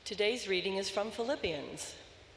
Today's reading is from Philippians.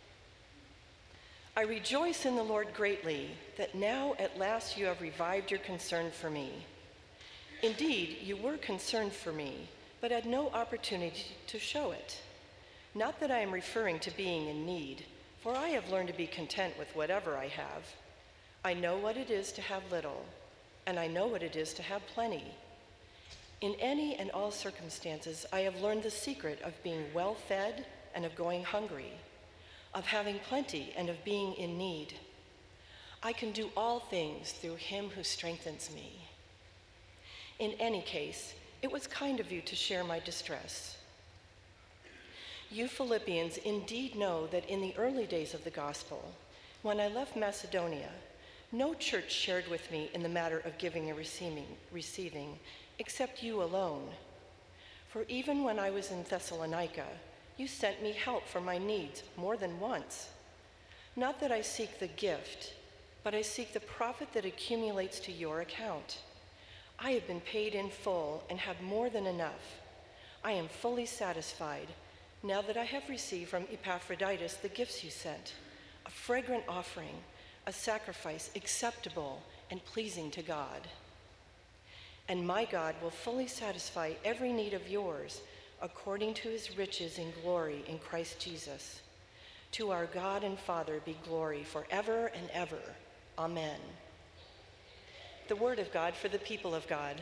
I rejoice in the Lord greatly that now at last you have revived your concern for me. Indeed, you were concerned for me, but had no opportunity to show it. Not that I am referring to being in need, for I have learned to be content with whatever I have. I know what it is to have little, and I know what it is to have plenty. In any and all circumstances, I have learned the secret of being well fed and of going hungry, of having plenty and of being in need. I can do all things through him who strengthens me. In any case, it was kind of you to share my distress. You Philippians indeed know that in the early days of the gospel, when I left Macedonia, no church shared with me in the matter of giving and receiving, except you alone. For even when I was in Thessalonica, you sent me help for my needs more than once. Not that I seek the gift, but I seek the profit that accumulates to your account. I have been paid in full and have more than enough. I am fully satisfied now that I have received from Epaphroditus the gifts you sent, a fragrant offering, a sacrifice acceptable and pleasing to God. And my God will fully satisfy every need of yours according to his riches in glory in Christ Jesus. To our God and Father be glory forever and ever. Amen. The word of God for the people of God.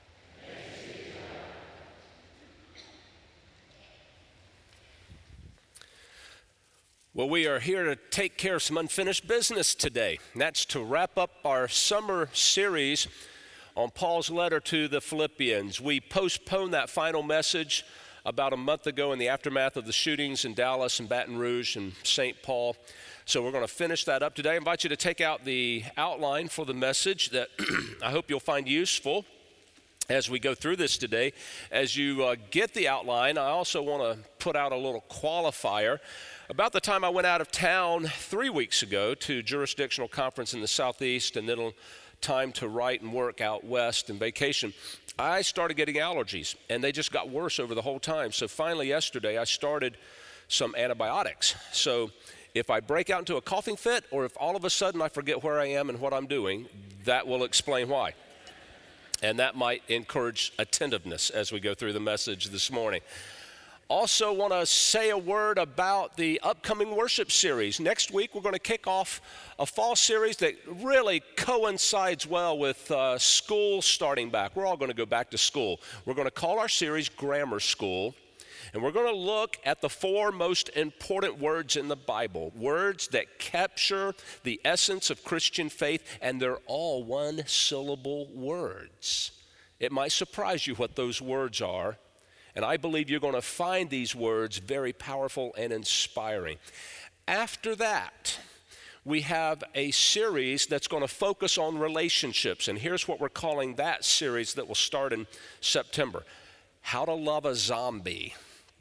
Well, we are here to take care of some unfinished business today. And that's to wrap up our summer series on Paul's letter to the Philippians. We postponed that final message about a month ago in the aftermath of the shootings in Dallas and Baton Rouge and St. Paul. So we're going to finish that up today. I invite you to take out the outline for the message that I hope you'll find useful as we go through this today. As you get the outline, I also want to put out a little qualifier. About the time I went out of town 3 weeks ago to jurisdictional conference in the Southeast and then time to write and work out west and vacation, I started getting allergies, and they just got worse over the whole time. So finally yesterday, I started some antibiotics. So if I break out into a coughing fit, or if all of a sudden I forget where I am and what I'm doing, that will explain why. And that might encourage attentiveness as we go through the message this morning. Also want to say a word about the upcoming worship series. Next week, we're going to kick off a fall series that really coincides well with school starting back. We're all going to go back to school. We're going to call our series Grammar School, and we're going to look at the 4 most important words in the Bible, words that capture the essence of Christian faith, and they're all one-syllable words. It might surprise you what those words are. And I believe you're going to find these words very powerful and inspiring. After that, we have a series that's going to focus on relationships. And here's what we're calling that series that will start in September. How to Love a Zombie.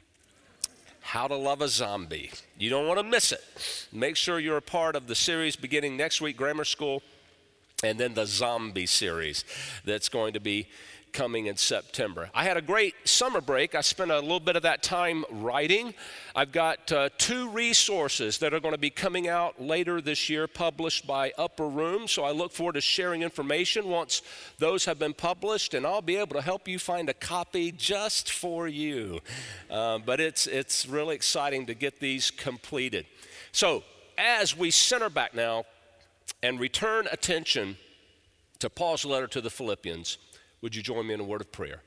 How to Love a Zombie. You don't want to miss it. Make sure you're a part of the series beginning next week, Grammar School, and then the Zombie series that's going to be coming in September. I had a great summer break. I spent a little bit of that time writing. I've got 2 resources that are going to be coming out later this year, published by Upper Room. So I look forward to sharing information once those have been published, and I'll be able to help you find a copy just for you. But it's really exciting to get these completed. So as we center back now and return attention to Paul's letter to the Philippians, would you join me in a word of prayer?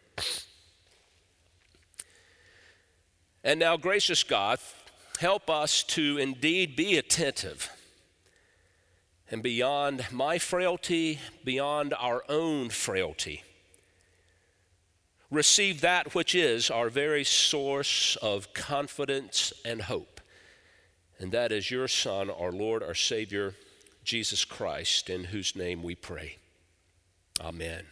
And now, gracious God, help us to indeed be attentive and beyond my frailty, beyond our own frailty, receive that which is our very source of confidence and hope. And that is your Son, our Lord, our Savior, Jesus Christ, in whose name we pray. Amen.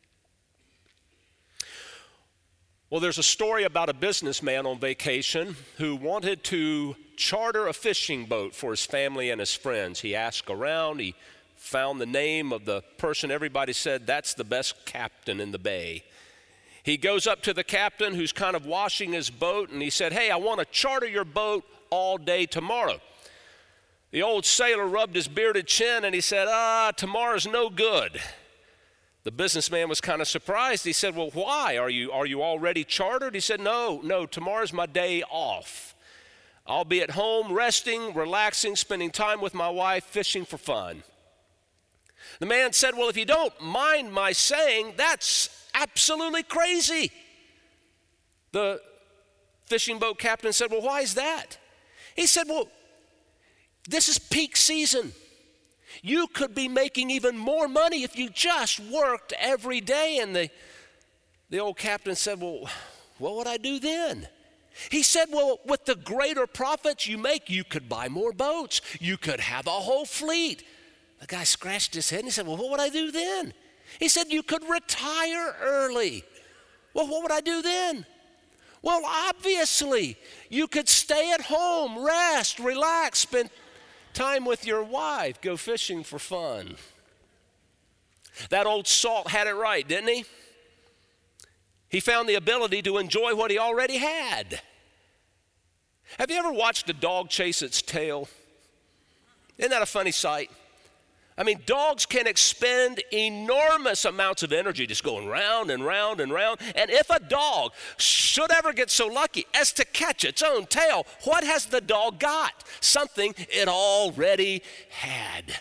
Well, there's a story about a businessman on vacation who wanted to charter a fishing boat for his family and his friends. He asked around, he found the name of the person everybody said, that's the best captain in the bay. He goes up to the captain who's kind of washing his boat, and he said, "Hey, I want to charter your boat all day tomorrow." The old sailor rubbed his bearded chin and he said, "Tomorrow's no good." The businessman was kind of surprised. He said, "Well, why? Are you already chartered?" He said, No, tomorrow's my day off. I'll be at home resting, relaxing, spending time with my wife, fishing for fun." The man said, "Well, if you don't mind my saying, that's absolutely crazy." The fishing boat captain said, "Well, why is that?" He said, "Well, this is peak season. You could be making even more money if you just worked every day." And the old captain said, "Well, what would I do then?" He said, "Well, with the greater profits you make, you could buy more boats. You could have a whole fleet." The guy scratched his head and he said, "Well, what would I do then?" He said, "You could retire early." "Well, what would I do then?" "Well, obviously, you could stay at home, rest, relax, spend time with your wife, go fishing for fun." That old salt had it right, didn't he? He found the ability to enjoy what he already had. Have you ever watched a dog chase its tail? Isn't that a funny sight? I mean, dogs can expend enormous amounts of energy just going round and round and round. And if a dog should ever get so lucky as to catch its own tail, what has the dog got? Something it already had.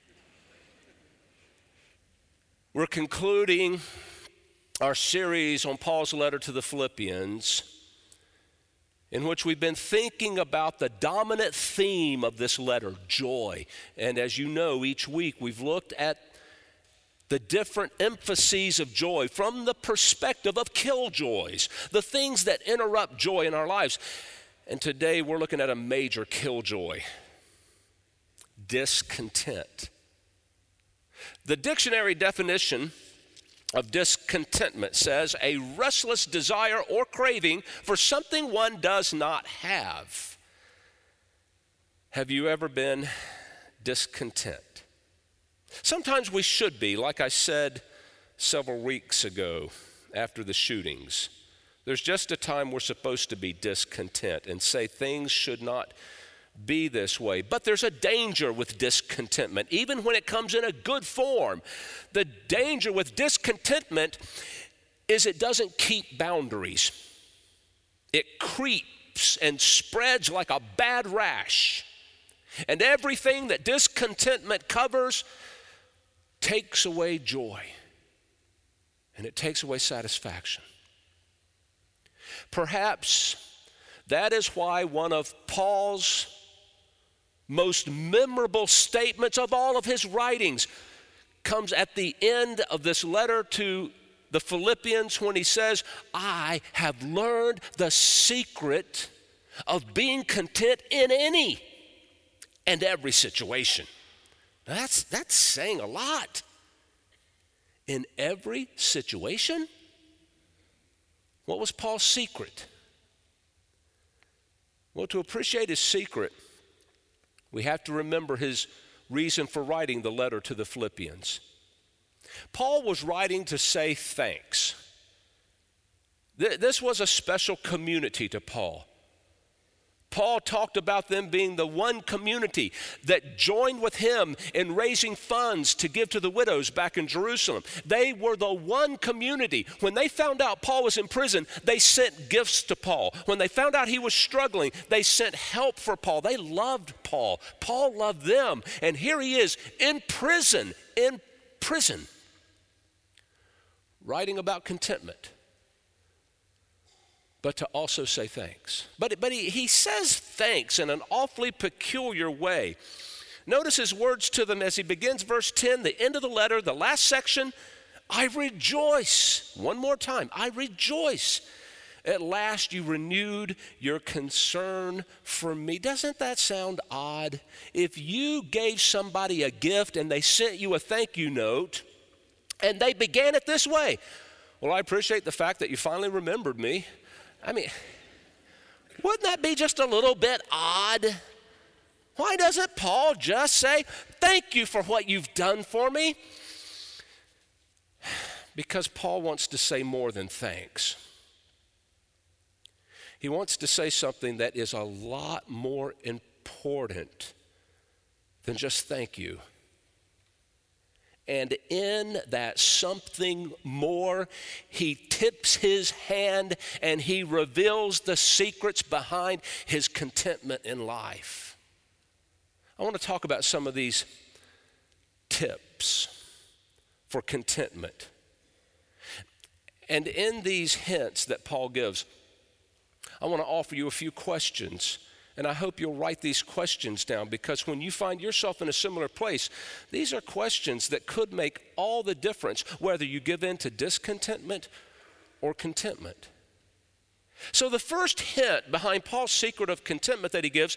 We're concluding our series on Paul's letter to the Philippians, in which we've been thinking about the dominant theme of this letter, joy. And as you know, each week we've looked at the different emphases of joy from the perspective of killjoys, the things that interrupt joy in our lives. And today we're looking at a major killjoy, discontent. The dictionary definition of discontentment says a restless desire or craving for something one does not have. Have you ever been discontent? Sometimes we should be, like I said several weeks ago after the shootings. There's just a time we're supposed to be discontent and say things should not be this way. But there's a danger with discontentment, even when it comes in a good form. The danger with discontentment is it doesn't keep boundaries. It creeps and spreads like a bad rash. And everything that discontentment covers takes away joy. And it takes away satisfaction. Perhaps that is why one of Paul's most memorable statements of all of his writings comes at the end of this letter to the Philippians when he says, "I have learned the secret of being content in any and every situation." Now that's saying a lot. In every situation? What was Paul's secret? Well, to appreciate his secret, we have to remember his reason for writing the letter to the Philippians. Paul was writing to say thanks. This was a special community to Paul. Paul talked about them being the one community that joined with him in raising funds to give to the widows back in Jerusalem. They were the one community. When they found out Paul was in prison, they sent gifts to Paul. When they found out he was struggling, they sent help for Paul. They loved Paul. Paul loved them. And here he is in prison, writing about contentment, but to also say thanks. But he says thanks in an awfully peculiar way. Notice his words to them as he begins verse 10, the end of the letter, the last section. "I rejoice." One more time. "I rejoice. At last you renewed your concern for me." Doesn't that sound odd? If you gave somebody a gift and they sent you a thank you note and they began it this way, "Well, I appreciate the fact that you finally remembered me." I mean, wouldn't that be just a little bit odd? Why doesn't Paul just say, "Thank you for what you've done for me"? Because Paul wants to say more than thanks. He wants to say something that is a lot more important than just thank you. And in that something more, he tips his hand and he reveals the secrets behind his contentment in life. I want to talk about some of these tips for contentment. And in these hints that Paul gives, I want to offer you a few questions. And I hope you'll write these questions down, because when you find yourself in a similar place, these are questions that could make all the difference, whether you give in to discontentment or contentment. So the first hint behind Paul's secret of contentment that he gives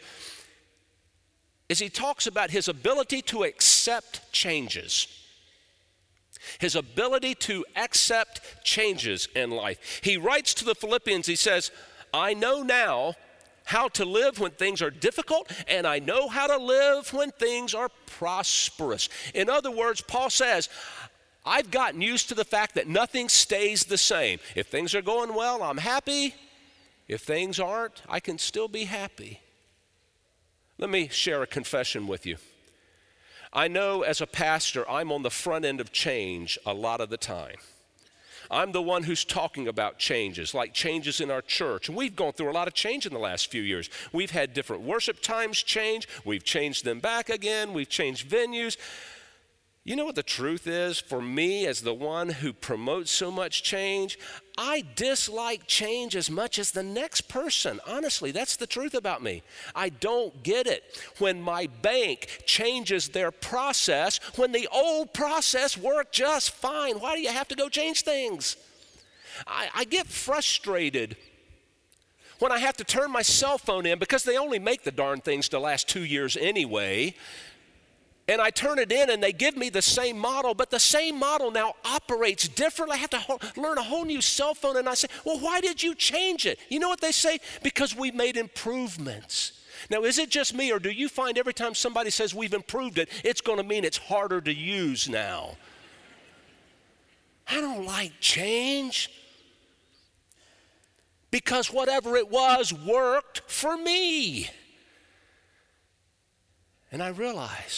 is he talks about his ability to accept changes. His ability to accept changes in life. He writes to the Philippians, he says, I know now how to live when things are difficult, and I know how to live when things are prosperous. In other words, Paul says, I've gotten used to the fact that nothing stays the same. If things are going well, I'm happy. If things aren't, I can still be happy. Let me share a confession with you. I know as a pastor, I'm on the front end of change a lot of the time. I'm the one who's talking about changes, like changes in our church. And we've gone through a lot of change in the last few years. We've had different worship times change. We've changed them back again. We've changed venues. You know what the truth is? For me, as the one who promotes so much change, I dislike change as much as the next person. Honestly, that's the truth about me. I don't get it when my bank changes their process when the old process worked just fine. Why do you have to go change things? I get frustrated when I have to turn my cell phone in, because they only make the darn things to last 2 years anyway. And I turn it in and they give me the same model, but the same model now operates differently. I have to learn a whole new cell phone, and I say, well, why did you change it? You know what they say? Because we've made improvements. Now, is it just me, or do you find every time somebody says we've improved it, it's going to mean it's harder to use now? I don't like change, because whatever it was worked for me. And I realize,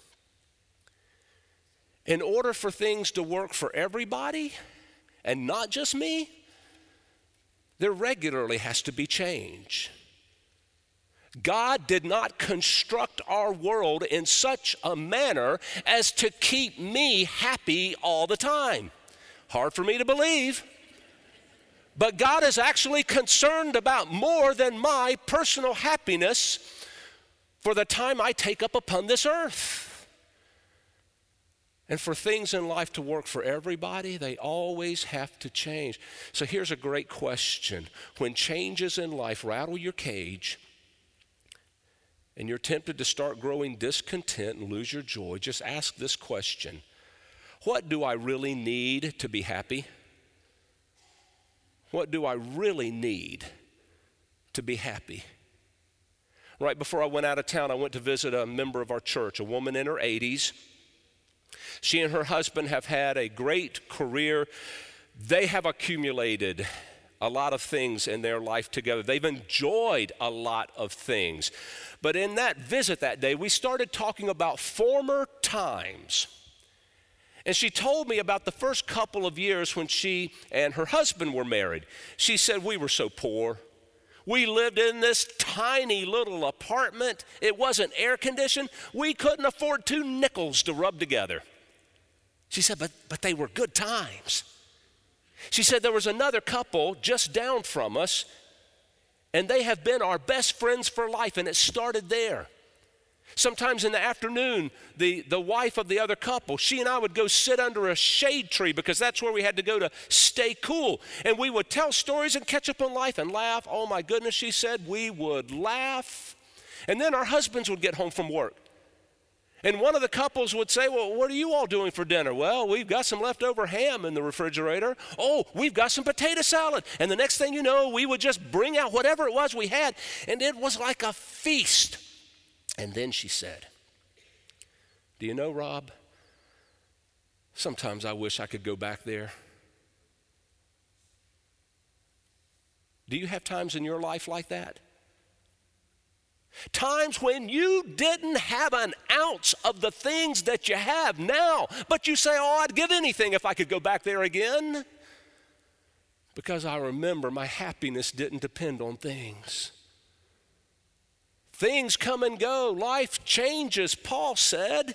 in order for things to work for everybody and not just me, there regularly has to be change. God did not construct our world in such a manner as to keep me happy all the time. Hard for me to believe, but God is actually concerned about more than my personal happiness for the time I take up upon this earth. And for things in life to work for everybody, they always have to change. So here's a great question. When changes in life rattle your cage and you're tempted to start growing discontent and lose your joy, just ask this question. What do I really need to be happy? What do I really need to be happy? Right before I went out of town, I went to visit a member of our church, a woman in her 80s. She and her husband have had a great career. They have accumulated a lot of things in their life together. They've enjoyed a lot of things. But in that visit that day, we started talking about former times. And she told me about the first couple of years when she and her husband were married. She said, we were so poor. We lived in this tiny little apartment. It wasn't air conditioned. We couldn't afford 2 nickels to rub together. She said, but they were good times. She said there was another couple just down from us, and they have been our best friends for life, and it started there. Sometimes in the afternoon, the wife of the other couple, she and I would go sit under a shade tree because that's where we had to go to stay cool. And we would tell stories and catch up on life and laugh. Oh my goodness, she said, we would laugh. And then our husbands would get home from work. And one of the couples would say, well, what are you all doing for dinner? Well, we've got some leftover ham in the refrigerator. Oh, we've got some potato salad. And the next thing you know, we would just bring out whatever it was we had, and it was like a feast. And then she said, do you know, Rob, Sometimes I wish I could go back there. Do you have times in your life like that? Times when you didn't have an ounce of the things that you have now, but you say, oh, I'd give anything if I could go back there again. Because I remember my happiness didn't depend on things. Things come and go. Life changes, Paul said.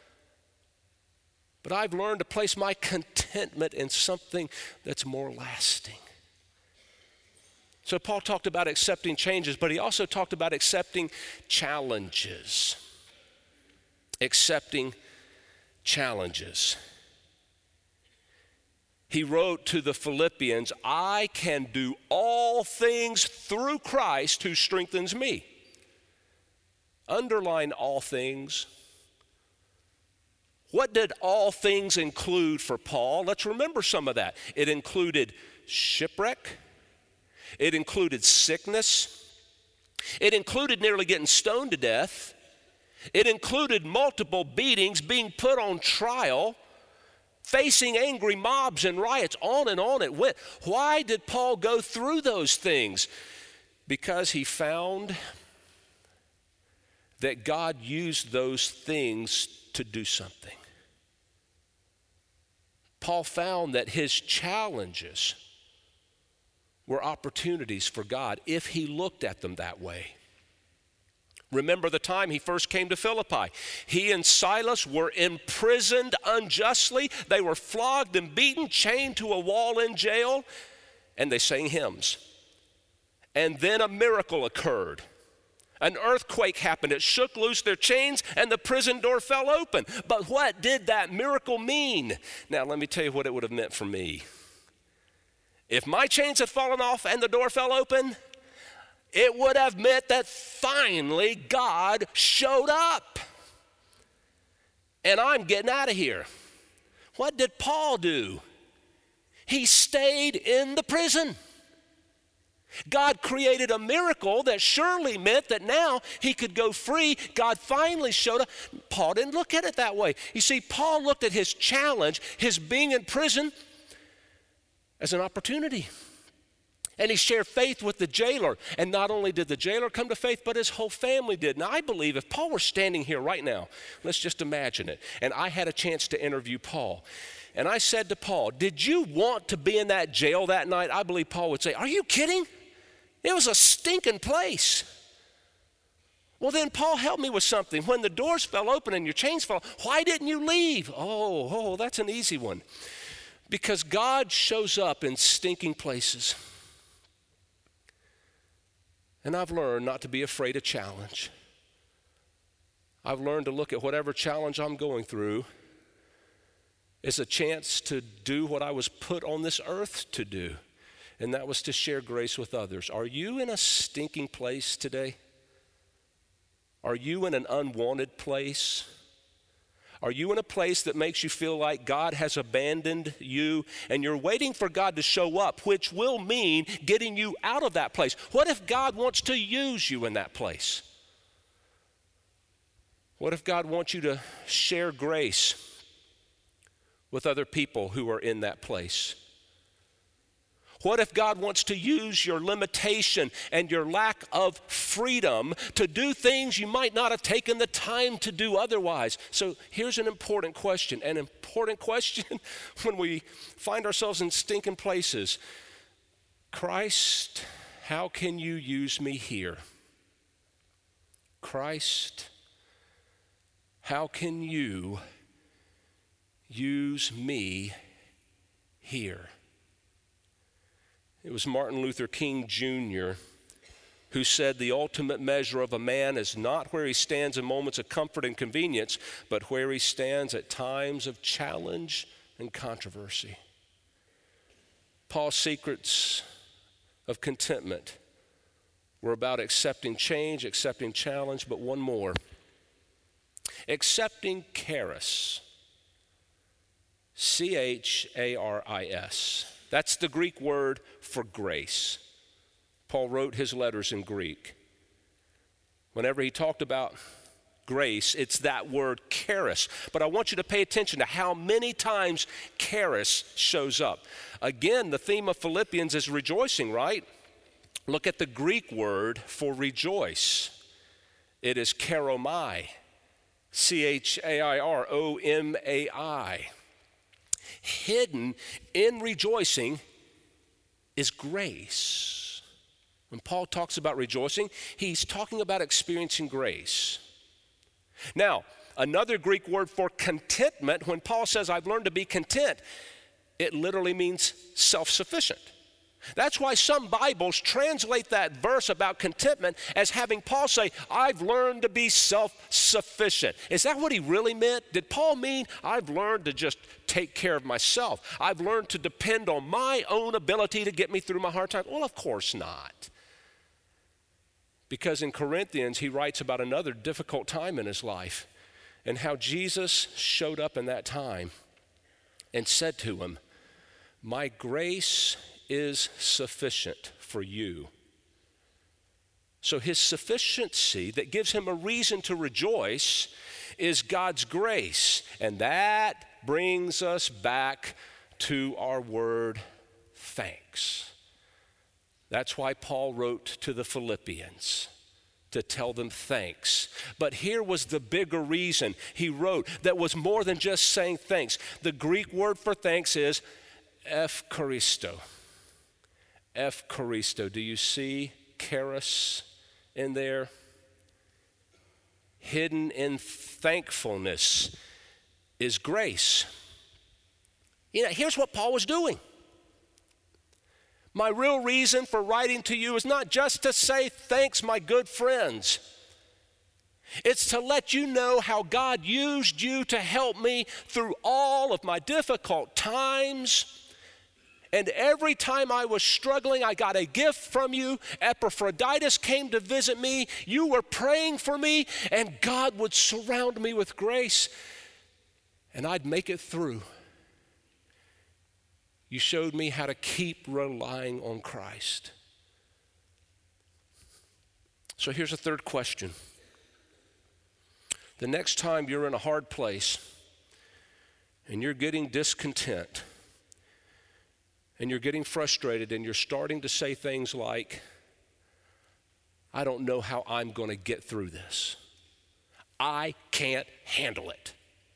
But I've learned to place my contentment in something that's more lasting. So Paul talked about accepting changes, but he also talked about accepting challenges. Accepting challenges. He wrote to the Philippians, I can do all things through Christ who strengthens me. Underline all things. What did all things include for Paul? Let's remember some of that. It included shipwreck. It included sickness. It included nearly getting stoned to death. It included multiple beatings, being put on trial, facing angry mobs and riots, on it went. Why did Paul go through those things? Because he found that God used those things to do something. Paul found that his challenges were opportunities for God if he looked at them that way. Remember the time he first came to Philippi. He and Silas were imprisoned unjustly. They were flogged and beaten, chained to a wall in jail, and they sang hymns. And then a miracle occurred. An earthquake happened. It shook loose their chains and the prison door fell open. But what did that miracle mean? Now, let me tell you what it would have meant for me. If my chains had fallen off and the door fell open, it would have meant that finally God showed up. And I'm getting out of here. What did Paul do? He stayed in the prison. God created a miracle that surely meant that now he could go free. God finally showed up. Paul didn't look at it that way. You see, Paul looked at his challenge, his being in prison, as an opportunity. And he shared faith with the jailer. And not only did the jailer come to faith, but his whole family did. Now, I believe if Paul were standing here right now, let's just imagine it, and I had a chance to interview Paul, and I said to Paul, did you want to be in that jail that night? I believe Paul would say, are you kidding? It was a stinking place. Well, then Paul helped me with something. When the doors fell open and your chains fell, why didn't you leave? Oh, that's an easy one. Because God shows up in stinking places. And I've learned not to be afraid of challenge. I've learned to look at whatever challenge I'm going through as a chance to do what I was put on this earth to do. And that was to share grace with others. Are you in a stinking place today? Are you in an unwanted place? Are you in a place that makes you feel like God has abandoned you and you're waiting for God to show up, which will mean getting you out of that place? What if God wants to use you in that place? What if God wants you to share grace with other people who are in that place? What if God wants to use your limitation and your lack of freedom to do things you might not have taken the time to do otherwise? So here's an important question when we find ourselves in stinking places. Christ, how can you use me here? Christ, how can you use me here? It was Martin Luther King Jr. who said the ultimate measure of a man is not where he stands in moments of comfort and convenience, but where he stands at times of challenge and controversy. Paul's secrets of contentment were about accepting change, accepting challenge, but one more. Accepting charis. C-H-A-R-I-S. That's the Greek word for grace. Paul wrote his letters in Greek. Whenever he talked about grace, it's that word charis. But I want you to pay attention to how many times charis shows up. Again, the theme of Philippians is rejoicing, right? Look at the Greek word for rejoice. It is charomai, C-H-A-I-R-O-M-A-I. Hidden in rejoicing is grace. When Paul talks about rejoicing, he's talking about experiencing grace. Now, another Greek word for contentment, when Paul says, I've learned to be content, it literally means self-sufficient. That's why some Bibles translate that verse about contentment as having Paul say, I've learned to be self-sufficient. Is that what he really meant? Did Paul mean, I've learned to just take care of myself? I've learned to depend on my own ability to get me through my hard times? Well, of course not. Because in Corinthians, he writes about another difficult time in his life and how Jesus showed up in that time and said to him, my grace is sufficient for you. So his sufficiency that gives him a reason to rejoice is God's grace. And that brings us back to our word thanks. That's why Paul wrote to the Philippians to tell them thanks. But here was the bigger reason he wrote that was more than just saying thanks. The Greek word for thanks is eucharisto. Eucharisto. Do you see charis in there? Hidden in thankfulness is grace. You know, here's what Paul was doing. My real reason for writing to you is not just to say thanks, my good friends. It's to let you know how God used you to help me through all of my difficult times. And every time I was struggling, I got a gift from you. Epaphroditus came to visit me. You were praying for me, and God would surround me with grace, and I'd make it through. You showed me how to keep relying on Christ. So here's a third question. The next time you're in a hard place and you're getting discontent and you're getting frustrated and you're starting to say things like, I don't know how I'm going to get through this. I can't handle it.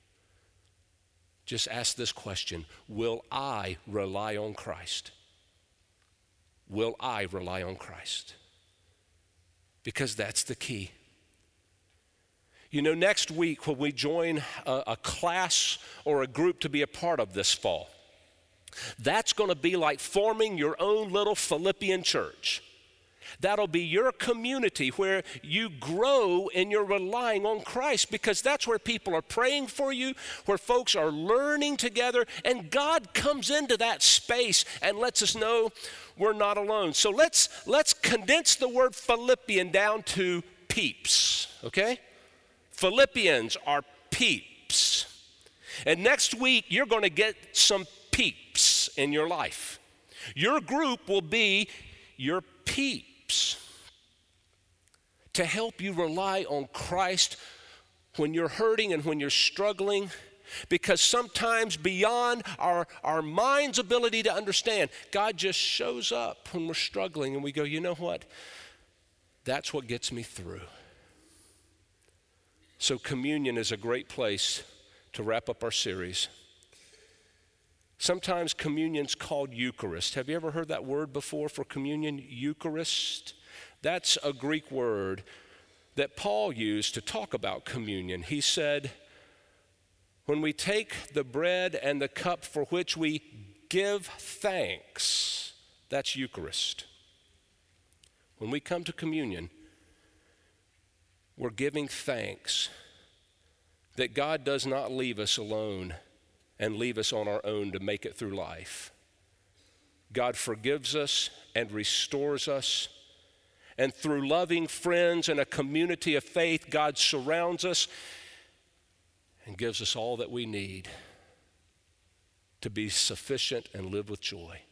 Just ask this question, will I rely on Christ? Will I rely on Christ? Because that's the key. You know, next week when we join a class or a group to be a part of this fall, that's going to be like forming your own little Philippian church. That'll be your community where you grow and you're relying on Christ, because that's where people are praying for you, where folks are learning together, and God comes into that space and lets us know we're not alone. So let's condense the word Philippian down to peeps, okay? Philippians are peeps. And next week, you're going to get some peeps in your life. Your group will be your peeps to help you rely on Christ when you're hurting and when you're struggling, because sometimes beyond our mind's ability to understand, God just shows up when we're struggling and we go, you know what? That's what gets me through. So communion is a great place to wrap up our series. Sometimes communion's called Eucharist. Have you ever heard that word before for communion? Eucharist? That's a Greek word that Paul used to talk about communion. He said, when we take the bread and the cup for which we give thanks, that's Eucharist. When we come to communion, we're giving thanks that God does not leave us alone and leave us on our own to make it through life. God forgives us and restores us. And through loving friends and a community of faith, God surrounds us and gives us all that we need to be sufficient and live with joy.